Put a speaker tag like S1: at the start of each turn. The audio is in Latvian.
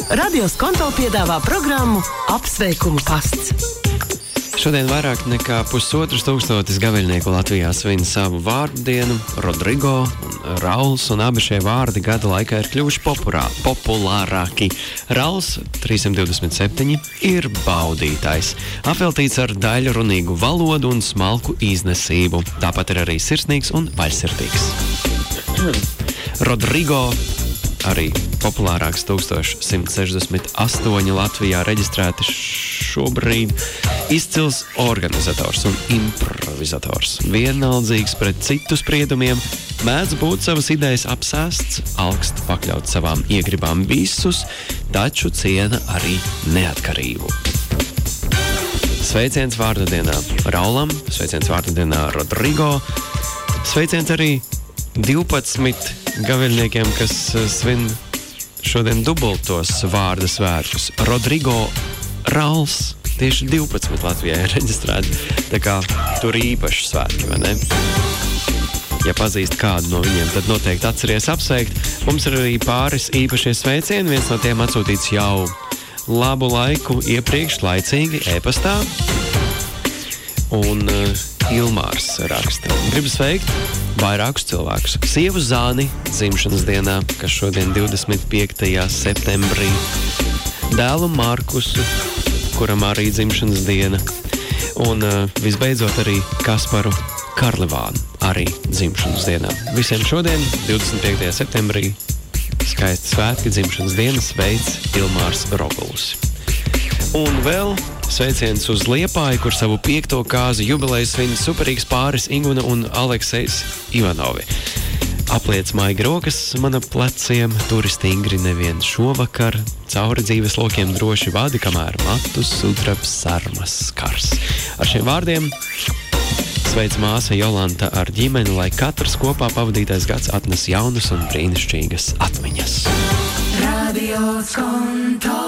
S1: Radio Skonto piedāvā programmu Apsveikumu pasts.
S2: Šodien vairāk nekā 1500 gaviļnieku Latvijā svin savu vārdu dienu. Rodrigo un Rauls, un abi šie vārdi gada laikā ir kļuvuši populārāki. Rauls, 327, ir baudītājs, apveltīts ar daļrunīgu valodu un smalku iznesību. Tāpat ir arī sirsnīgs un vaļsirdīgs. Rodrigo, arī populārāks, 1168 Latvijā reģistrēti šobrīd, izcils organizators un improvizators. Vienaldzīgs pret citu spriedumiem, mēdz būt savas idejas apsēsts, augst pakļaut savām iegribām visus, taču ciena arī neatkarību. Sveiciens vārda dienā Raulam, sveiciens vārda dienā Rodrigo, sveiciens arī 12 gaviļniekiem, kas svin šodien dubultos vārda svētkus. Rodrigo, Rauls, tieši 12 Latvijā ir reģistrēti, tā kā tur īpaši svētki, vai ne? Ja pazīst kādu no viņiem, tad noteikti atceries apsveikt. Mums ir arī pāris īpašie sveicieni, viens no tiem atsūtīts jau labu laiku iepriekš, laicīgi, e-pastā. Un Ilmārs raksta: gribu sveikt vairākus cilvēkus. Sievu Zāni dzimšanas dienā, kas šodien 25. septembrī. Dēlu Markusu, kuram arī dzimšanas diena. Un visbeidzot arī Kasparu Karlivānu, arī dzimšanas dienā. Visiem šodien, 25. septembrī, skaisti svētki, dzimšanas dienas veids Ilmārs Roguls. Un vēl sveiciens uz Liepāju, kur savu 5. kāzu jubileju svin superīgs pāris Inguna un Aleksejs Ivanovi. Apliec maigi rokas mana pleciem, turi stingri nevien šovakar, cauri dzīves lokiem droši vadi, kamēr matus sudrabs sarmas skars. Ar šiem vārdiem sveic māsa Jolanta ar ģimeni, lai katrs kopā pavadītais gads atnes jaunus un brīnišķīgas atmiņas. Radio Skonto.